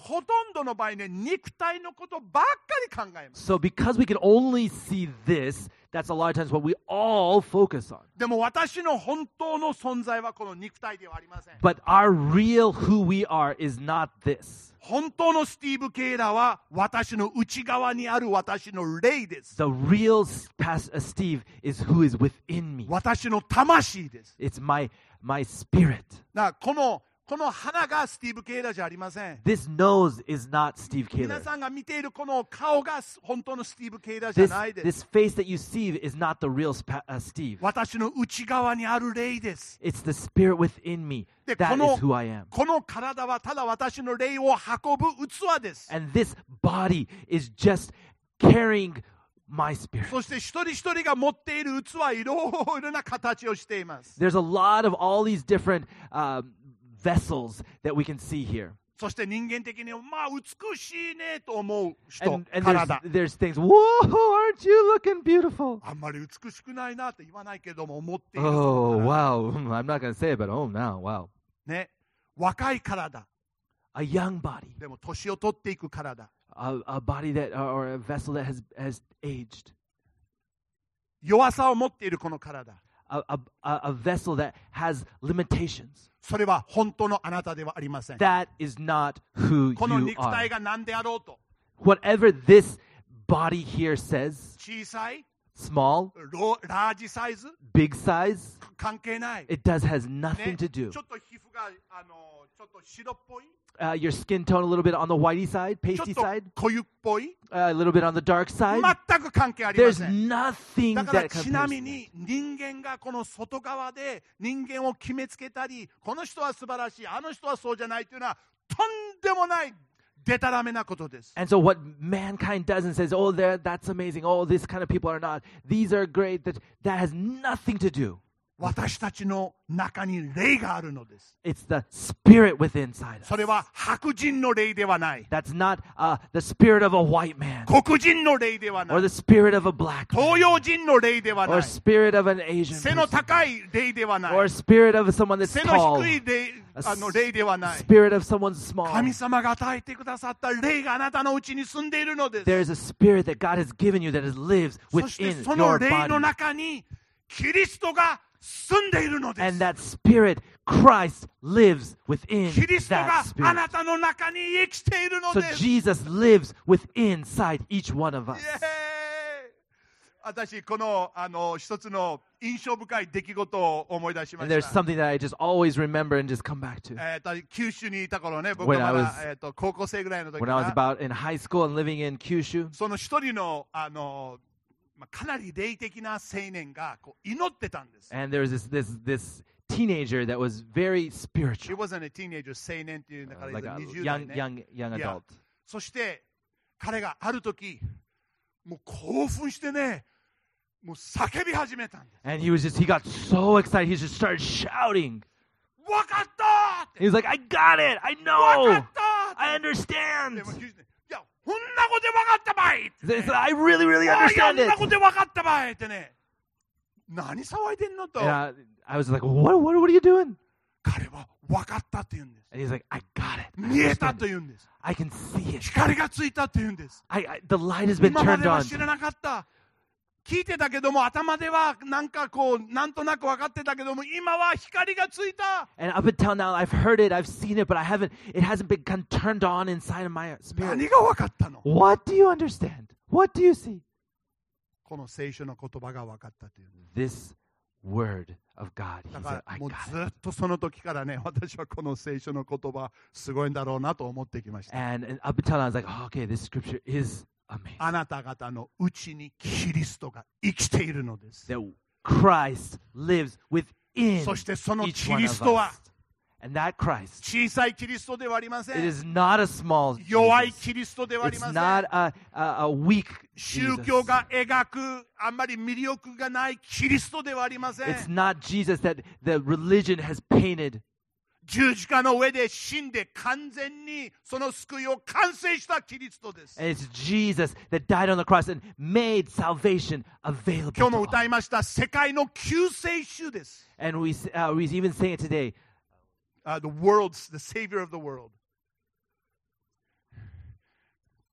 ほとんどの場合ね、肉体のことばっかり考えます。 So because we can only see this, that's a lot of times what we all focus on. でも私の本当の存在はこの肉体ではありません。 But our real who we are is not this. 本当のスティーブ・ケイラーは私の内側にある私の霊です。 The real Pastor Steve is who is within me. 私の魂です。 It's my my spirit. だからこのこの花がスティーブ・ケイラーじゃありません。 This nose is not Steve 皆 Kaler. さんが見ているこの顔が本当のスティーブ・ケイラーじゃ This ないです。 this face that you see is not the real Spa- uh, Steve. 私の内側にある霊です。 It's the spirit within me. で、 That この is who I am. この体はただ私の霊を運ぶ器です。 And this body is just carrying my spirit. そして一人一人が持っている器はいろいろな形をしています。 There's a lot of all these different um, vessels that we can see here. そして人間的にまあ美しいねと思う人、 And, and there's, 体。 there's things, whoa, aren't you looking beautiful? あんまり美しくないなって言わないけども思っている。 Oh, wow. I'm not going to say it, but oh, now, wow. ね、若い体。 A young body, でも年を取っていく体。 a, a body that, or a vessel that has, has aged. 弱さを持っているこの体。 A, a, a vessel that has limitations. それは本当のあなたではありません。 That is not who この you 肉 are. 体が何であろうと。 Whatever this body here says, 小さい、 small, ロラージサイズ、 big size, 関係ない。 it does has nothing ね、 to do. ちょっと皮膚があのちょっと白っぽい、 Uh, your skin tone a little bit on the whitey side, ちょっ pasty と side, 濃ゆっぽい、 uh, a little bit on the dark side. 全く関係ありま There's せん。 nothing だから that ちな compares. みに人間がこの外側で人間を決めつけたり、この人は素晴らしい、あの人はそうじゃないというのはとんでもないデタラメなことです。 And so what mankind does and says, oh, there, that's amazing. Oh, this kind of people are not. These are great. That, that has nothing to do. 私たちの中に霊があるのです。 It's the spirit within inside そ us. れは白人の霊ではない。 That's not uh, the spirit of a white man 黒人の霊ではな or い。 the spirit of a black 東 man 洋人の霊ではな or い。 spirit of an Asian 背の person 高い霊ではな or い。 spirit of someone that's 背の tall, 低い霊あの霊ではない。 spirit of someone small. 神様が与えてくださった霊があなたのうちに住んでいるのです。 There's a spirit that God has given you that is, lives そして within その your 霊の body. 中にキリストが住んでいるのです。 And that spirit, Christ, lives within キリストが that あ spirit. なたの中に生きているの So です。 Jesus lives within inside each one of us. イエーイ。私このあの一つの印象深い出来事を思い出しま And there's した。 something that I just always remember and just come back to. えーと九州にいた頃ね、僕 When は I まだ was- えーと高校生ぐらいの時 When I was か about in high school and living in Kyushu, その一人のあの、まあ、かなり霊的な青年がこう祈ってたんです。 and there was this this this teenager that was very He spiritual, wasn't a teenager, 青年っていうんだか uh, ら like a にじゅう代 young ね。 young young Yeah. adult. そして彼がある時もう興奮してね、もう叫び始めたんです。 And he was just he got so excited. He just started shouting. わかったって。 He was like, "I got it! I わ know! かったって I で understand! もいや、こんなことでわかったばいってね He said, I really, really おいや understand んな it." ことでわかったばいってね。何騒いでんのと。 And I, I was like, "What? What? What are you doing?" 彼はわかったって言うんです。 And he's like, "I got it. I 見えた understand と it. 言うんです。 I can see it. 光がついたって言うんです。 I, I the light has been 今ま turned では on." 知らなかった。聞いてたけども頭ではなんかこうなんとなく分かってたけども今は光がついた。 And up until now, I've heard it, I've seen it, but I haven't. It hasn't been kind of turned on inside of my spirit. 何が分かったの？ What do you understand? What do you see? この聖書の言葉が分かったという。 This word of God. He だ said, か "I らもう got ずっとその時からね、私はこの聖書の言葉すごいんだろうなと思ってきまし it." た。 And, and up until now, I was like, oh, "Okay, this scripture is amazing. あなた方のうちにキリストが生きているのです。 That Christ lives within そしてその each キ one リ of ストは us." And that Christ, 小さいキリストではありませ it ん。 is not a small 弱い Jesus. キリストではあり It's ません。 not a, a, a weak 宗 Jesus. 教が描くあんまり魅力がないキリストではありません。 It's not Jesus that the religion has painted. 十字架の上で死んで完全にその救いを完成したキリストです。 And it's Jesus that died on the cross and made salvation available 今日 to も all. 歌いました世界の救世主です。 And we, uh, we even say it today. Uh, the world's the savior of the world.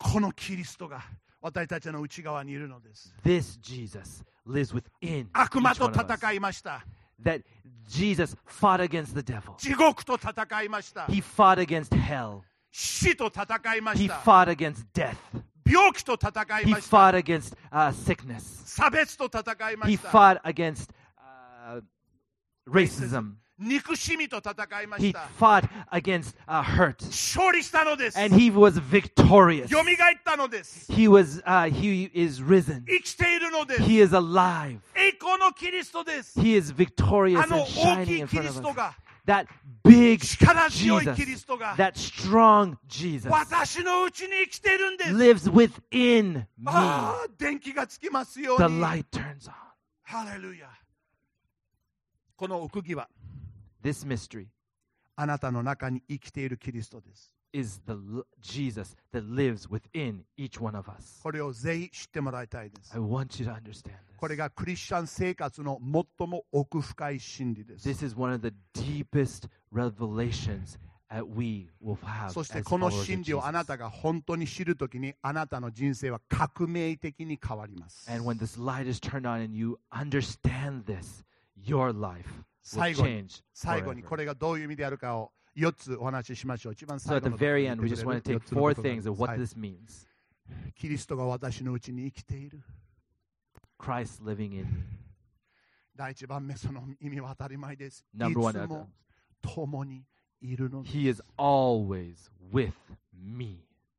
このキリストが私たちの内側にいるのです。 This Jesus lives within 悪魔 each と one of us. 戦いました。 That Jesus fought against the devil. 地獄と戦いました。 He fought against hell. 死と戦いま He した。 fought against death. 病気と戦い He ました。 fought against uh, sickness. 差別と戦いま He した。 fought against uh, racism. 憎しみと戦いま He した。 fought against uh, hurt. 勝利したのです。 And he was victorious. 蘇ったのです。 He was uh, he is risen. 生きているのです。 He is alive. 栄光のキリストです。 He is victorious あの and 大き shining い in キ front リ of スト us. が、 That big 力強いキリ Jesus, ストが、 that strong Jesus 私のうちに生きているんです。 lives within me. ああ、電気がつきますよう The に。 light turns on. ハレルヤ。この奥義は、 This mystery あなたの中に生きているキリストです。 is the l- Jesus that lives within each one of us. これをぜひ知ってもらいたいです。 I want you to understand これ this. がクリスチャン生活の最も奥深い真理です。 This is one of the deepest revelations that we will have そして as この followers of 真理をあな Jesus. たが本当に知るときにあなたの人生は革命的に変わります。 And when this light is turned on and you understand this, your life will 最後に change 最後に forever. これがどういう意味であるかをよっつお話ししましょう。一番 So 最 at 後 the の very end, we just want to take four things of what はい this means. キリストが私のうちに生きている。 Christ living in me. 第一番目その意味は当たり前です。い Number one, つも共にいるのです。 He is always with me.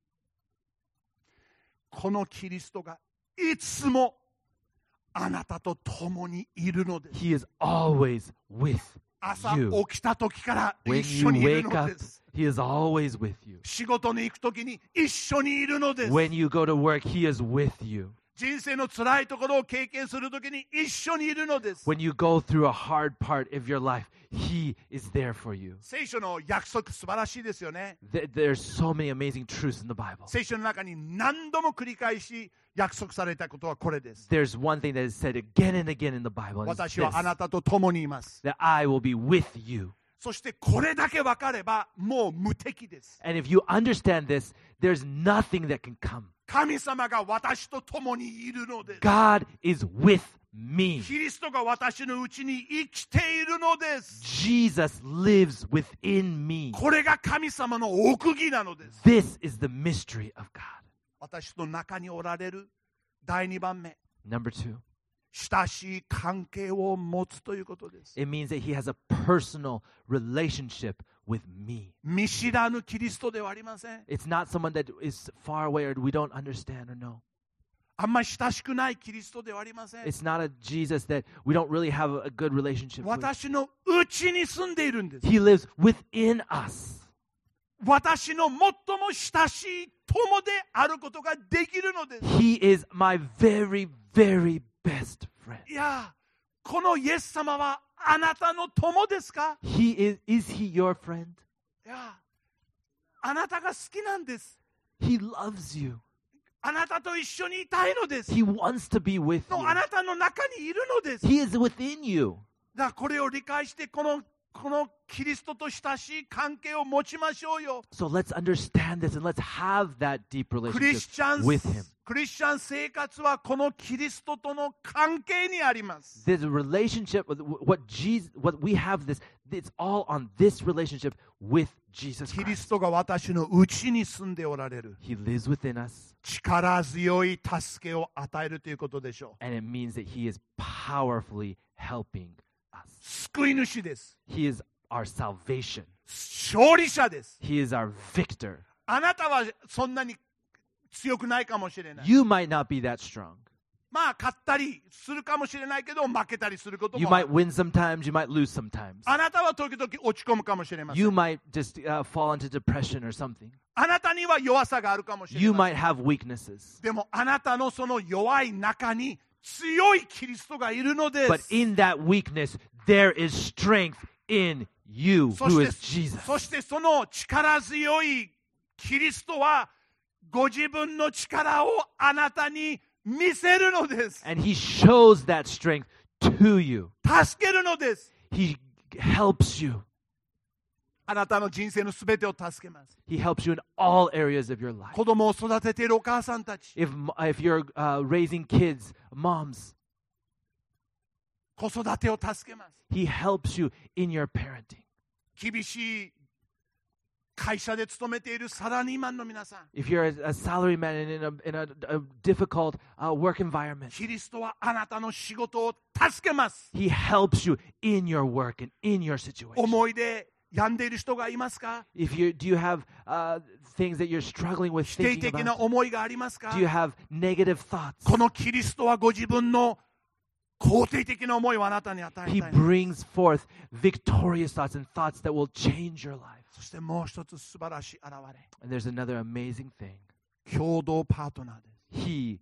このキリストがいつもあなたと共にいるのです。 He is always with 朝 you. 起きた時から When 一 you 緒にいる wake の up, です。 He is always with you. 仕事に行く時に一緒にいるのです。 When you go to work, He is with you. 人生の辛いところを経験する時に一緒にいるのです。 When you go through a hard part of your life, He is there for you. 聖書の約束素晴らしいですよね。 Th- There's so many amazing truths in the Bible. 聖書の中に何度も繰り返し約束されたことはこれです。 There's one thing that is said again and again in the Bible. And it's 私はあ this, なたと共にいます。 that I will be with you. そしてこれだけ分かればもう無敵です。 And if you understand this, there's nothing that can come. 神様が私と共にいるのです。 God is with me. キリストが私のうちに生きているのです。 Jesus lives within me. これが神様の奥義なのです。 This is the mystery of God. 私の中におられる第二番目、 Number two, 親しい関係を持つということです。 it means that He has a personal relationship with me. 見知らぬキリストではありません。 It's not someone that is far away or we don't understand or know. あんまり親しくないキリストではありません。 It's not a Jesus that we don't really have a good relationship with. 私のうちに住んでいるんです。 He lives within us. 私の最も親しい友であることができるのです。 He is my very, very best friend. いや、このイエス様はあなたの友ですか？ He is, is He your friend? いや、あなたが好きなんです。 He loves you. あなたと一緒にいたいのです。 He wants to be with の you. あなたの中にいるのです。 He is within you. だからこれを理解してこのこのキリストと親しい関係を持ちましょうよ。 So let's understand this and let's have that deep クリスチャ relationship ン with Him. クリスチャン生活はこのキリストとの関係にあります。 There's a relationship with what Jesus, what we have this, it's all on this relationship with Jesus キリ Christ. ストが私のうちに住んでおられる。 He lives within us 力強い助けを与えるということでしょう。 and it means that He is powerfully helping us. 救い主です。 He is our salvation. 勝利者です。 He is our victor. あなたはそんなに強くないかもしれない。 You might not be that strong. まあ勝ったりするかもしれないけど負けたりすること You もある。 might win sometimes, you might lose sometimes. あなたは時々落ち込むかもしれません。 You might just uh, fall into depression or something. あなたには弱さがあるかもしれ You ませ might ん。 have weaknesses. でもあなたのその弱い中に強いキリストがいるので But す。 in that weakness, there is strength in you, そ who し is て Jesus. そしてその力強いキリストはご自分の力をあなたに見せるのです。 And He shows that strength to you. 助けるのです。 He helps you. あなたの人生のすべてを助けます。 He helps you in all areas of your life. 子供を育てているお母さんたち、 If, if you're uh, raising kids, moms, 子育てを助けます。 He helps you in your parenting. 厳しい会社で勤めているサラリーマンの皆さん、 If you're a, a salaryman in a, in a, a difficult uh, work environment, キリストはあなたの仕事を助けます。 He helps you in your work and in your situation. 思い出病んでいる人がいますか？ If you do you have uh, things that you're struggling with 否定 thinking 的な about? 思いがありますか？ Do you have negative thoughts? このキリストはご自分の肯定的な思いをあなたに与え He たい。 brings forth victorious thoughts and thoughts that will change your life. そしてもう一つ素晴らしい現れ。 And there's another amazing thing. 共同パートナーです。 He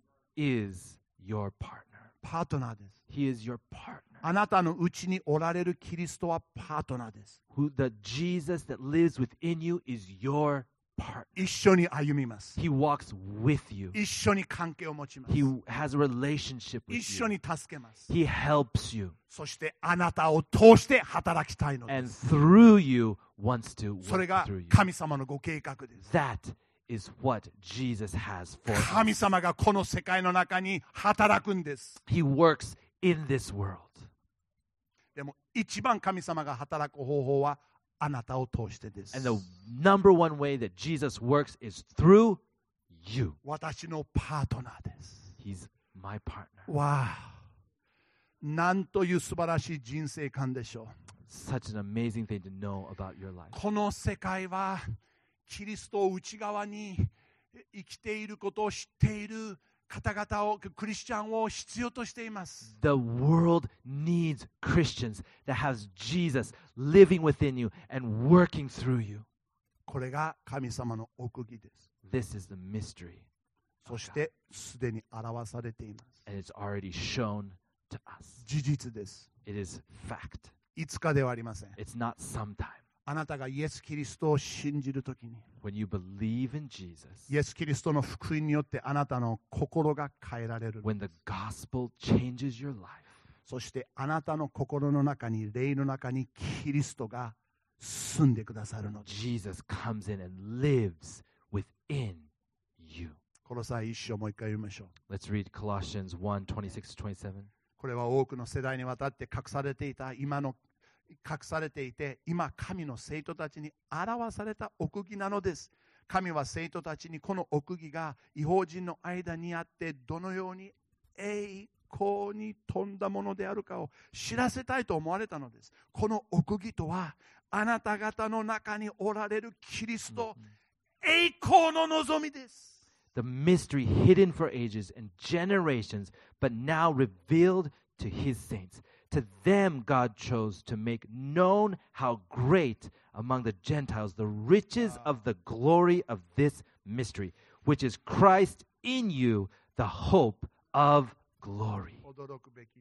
is your partner. パートナーです。 He is your partner. あなたのうちにおられるキリストはパートナーです。 Who the Jesus that lives within you is your partner. 一緒に歩みます。 He walks with you. 一緒に関係を持ちます。 He has a relationship 一 with 緒 you. に助けます。 He helps you. そしてあなたを通して働きたいので And す。 through you wants to それ work が through you. 神様のご計画です。 That is what Jesus has for 神 us. 様がこの世界の中に働くんです。 He works in this world. でも一番神様が働く方法はあなたを通してです。 And the number one way that Jesus works is through you. 私のパートナーです。 He's my partner. わあ、なんという素晴らしい人生観でしょう。 Such an amazing thing to know about your life. この世界はキリストを内側に生きていることを知っている方々を、クリスチャンを必要としています。 The world needs Christians that has Jesus living within you and working through you. これが神様の奥義です。 This is the mystery. そしてすでに表されています。 And it's already shown to us. 事実です。 It is fact. いつかではありません。 It's not sometime. あなたがイエス・キリストを信じるときに、 When you believe in Jesus, イエス・キリストの福音によってあなたの心が変えられる。 when the gospel changes your life, そしてあなたの心の中に、霊の中にキリストが住んでくださるのです。 Jesus comes in and lives within you. この際一章もう一回読みましょう。 Let's read Colossians one twenty-six to twenty-seven. これは多くの世代にわたって隠されていた、今の隠されていて、今神の生徒たちに表された奥義なのです。神は生徒たちにこの奥義が異邦人の間にあってどのように栄光に富んだものであるかを知らせたいと思われたのです。この奥義とはあなた方の中におられるキリスト、栄光の望みです。 The mystery hidden for ages and generations, but now revealed to his saints. To them God chose to make known how great among the Gentiles the riches of the glory of this mystery, which is Christ in you, the hope of glory. 驚くべき、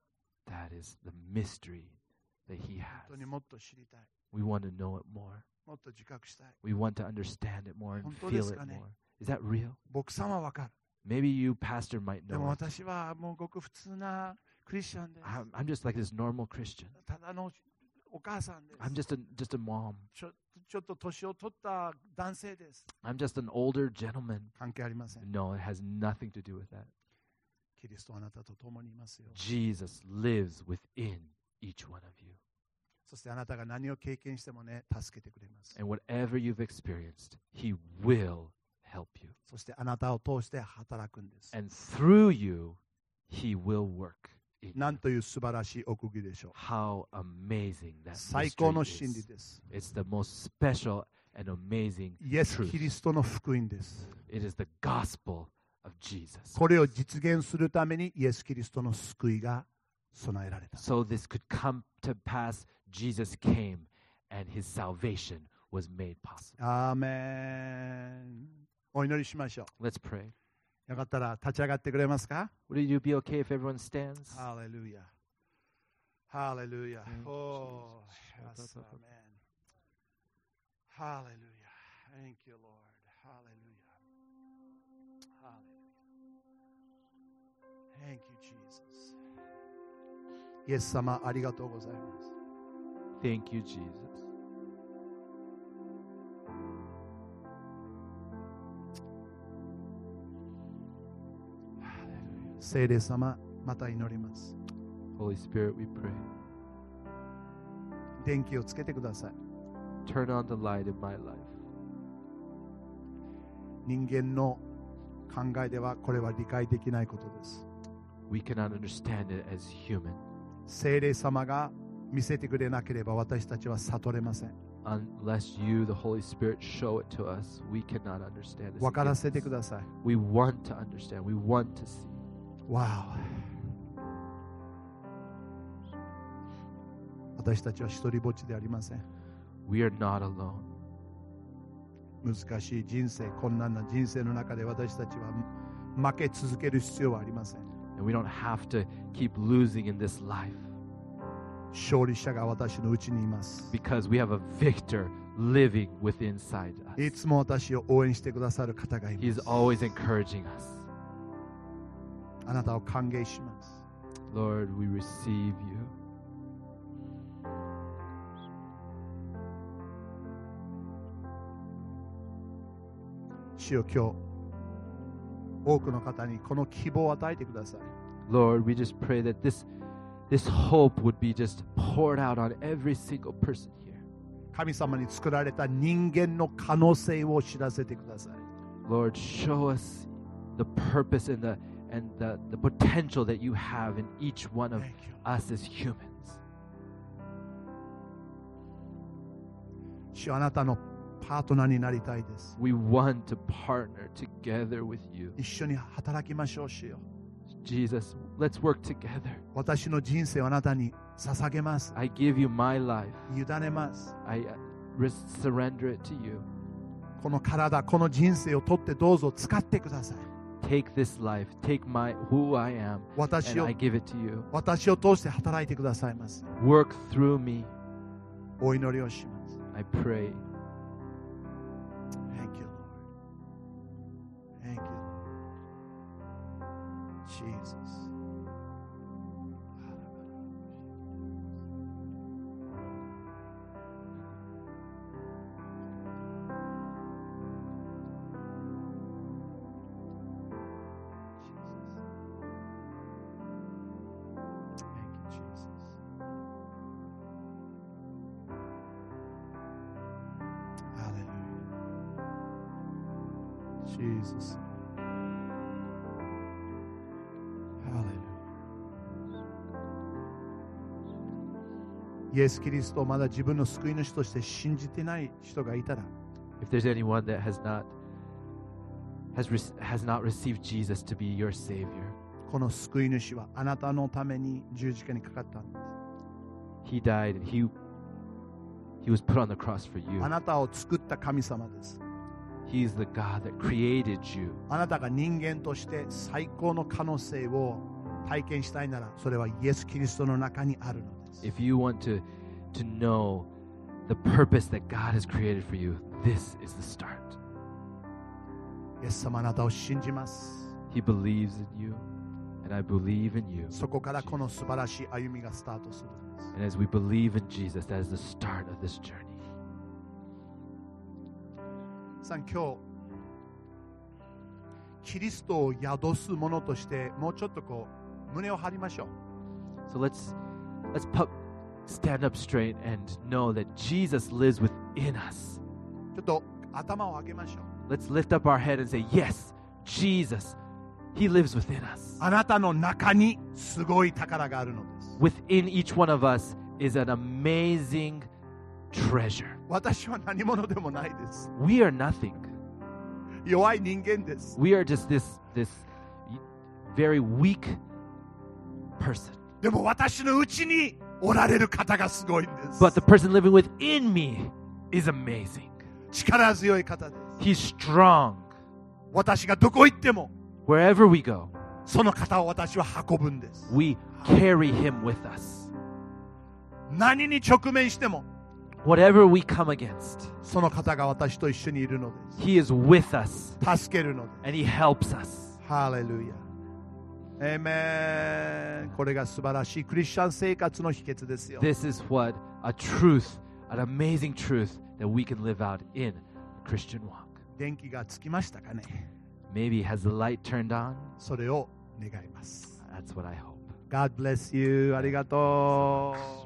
That is the mystery that he 本 has. 当にもっと知りたい、 We want to know it more. もっと自覚したい。 We want to understand it more and 本当で feel す it かね？ more. Is that real? 僕さんはわかる。 Maybe you, pastor, might でも know it. 私はもうごく普通なクリスチャンです。 I'm, I'm just like this normal Christian. ただのお母さんです。 I'm just a just a mom. ちょちょっと年を取った男性です。 I'm just an older gentleman. 関係ありません。 No, it has nothing to do with that. キリストはあなたと共にいますよ。 Jesus lives within each one of you. そしてあなたが何を経験してもね、助けてくれます。 And whatever you've experienced, He will help you. そしてあなたを通して働くんです。 And through you, He will work in な you. んという素晴らしい奥義でしょう。 How amazing that 最高の mystery 真理 is. です。 It's the most special and amazing イエス・ truth. キリストの福音です。 It is the gospel of Jesus. これを実現するためにイエス・キリストの救いが備えられた。 So this could come to pass. Jesus came and his salvation was made possible. アーメン。お祈りしましょ Let's pray. う。よかったら立ち上がってくれますか？ Would you be okay if everyone stands? ハレルヤ。ハレルヤ。 Thank you, おー、 Jesus. Yes, Amen. ハレルヤ。Thank you, Lord. ハレルヤ。ハレルヤ。Thank you, Jesus. イエス様、ありがとうございます。 Thank you, Jesus. 聖霊様、また祈ります。 Holy Spirit, we pray. 電気をつけてください。 Turn on the light in my life. 人間の考えではこれは理解できないことです。 We cannot understand it as human. 聖霊様が見せてくれなければ私たちは悟れません。 Unless you, the Holy Spirit, show it to us, we cannot understand this. 分からせてください。 We want to understand. We want to see. わお。私たちは一人ぼっちでありません。 We are not alone. 難しい人生、困難な人生の中で私たちは負け続ける必要はありません。 And we don't have to keep losing in this life 勝利者が私のうちにいます。 because we have a victor living within inside い us. つも私を応援してくださる方がいま He's す。 always encouraging us. あなたを歓迎します。 Lord, we receive you. 主よ、今日多くの方にこの希望を与えてください。 Lord, we just pray that this this hope would be just poured out on every single person here. 神様に作られた人間の可能性を知らせてください。 Lord, show us the purpose and the and the, the potential that you have in each one of Thank you. us as humans. 主よ、あなたのパートナーになりたいです。 We want to partner together with you. 一緒に働きましょう。主よ、 Jesus, let's work together. 私の人生をあなたに捧げます。 I give you my life. 委ねます。 I uh, res- surrender it to you. この体、この人生を取ってどうぞ使ってください。 Take this life, take my who I am, 私 and を I give it to you. 私を通して働いてくださいます。 Work through me, お祈りをします。 I pray. Thank you, Lord. Thank you, Lord. Jesus. Thank you, Jesus. Hallelujah. Jesus. Hallelujah. イエス・キリストをまだ自分の救い主として信じてない人がいたら、 If there's anyone that has not has re- has not received Jesus to be your Savior, この救い主はあなたのために十字架にかかったんです。 He died and he he was put on the cross for you. あなたを作った神様です。 He's the God that created you. あなたが人間として最高の可能性を体験したいなら、それはイエス・キリストの中にあるのです。 If you want to to know the purpose that God has created for you, this is the start. イエス様、あなたを信じます。 He believes in you, and I believe in you. そこからこの素晴らしい歩みがスタートするんです。 And as we believe in Jesus, that is the start of this journey. さん、今日キリストを宿すものとしてもうちょっとこう胸を張りましょう。 So let's let's pu- stand up straight and know that Jesus lives within us. ちょっと頭を上げましょう。 Let's lift up our head and say, yes, Jesus, He lives within us. あなたの中にすごい宝があるのです。 Within each one of us is an amazing treasure. 私は何者でもないです。 We are nothing. 弱い人間です。 We are just this this very weak person. でも私のうちにおられる方がすごいんです。 But the person living within me is amazing. 力強い方です。 He's strong. 私がどこ行っても Wherever we go, その方を私は運ぶんです。 we carry Him with us. 何に直面しても Whatever we come against, その方が私と一緒にいるので He is with us す。助けるのです。 and He helps us. ハレルヤ。エメン。これが素晴らしいクリスチャン生活の秘訣ですよ。 This is what a truth, an amazing truth that we can live out in the Christian walk. 電気がつきましたかね。 Maybe has the light turned on? それを願います。 That's what I hope. God bless you. ありがとう。